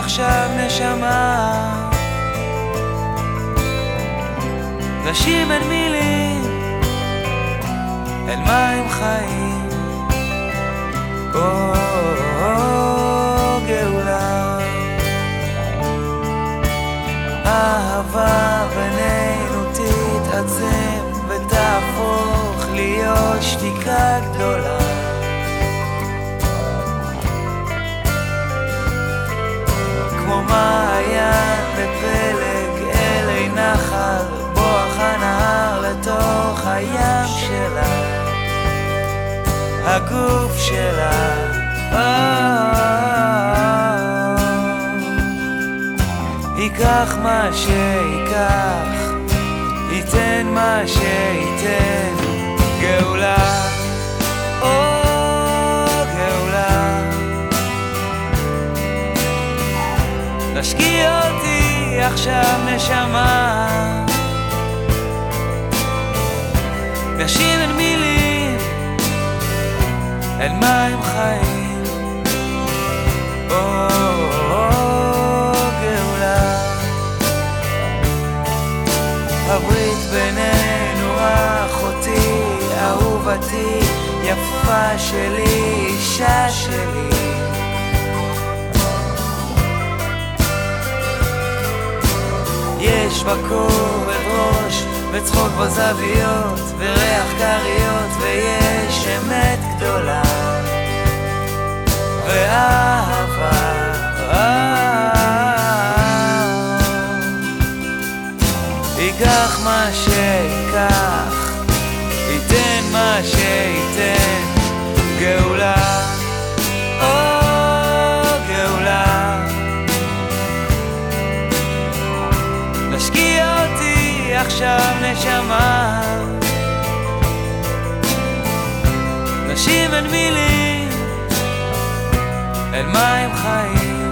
עכשיו נשמה. נשים אין מילים, אין מים חיים. גאולה, אהבה בינינו תתעצם ותהפוך להיות שתיקה גדולה. כמו מעיין בפלג אלי נחל, בוח הנהר לתוך הים שלה, הגוף שלה. ייקח מה שיקח, ייתן מה שייתן. גאולה, גאולה, תשקיע אותי עכשיו נשמה. נשים אין מילים, אין מים חיים. גאולה, הברית בינינו, אחותי, אהובתי, יפה שלי, אישה שלי. יש בכובד ראש וצחוק בזוויות וריח קריות, ויש אמת גדולה ואהבה. ייקח מה שיקח, ייתן מה שייתן. גאולה, גאולה, תשקיע אותי עכשיו נשמה. נשים אין מילים, אין מים חיים.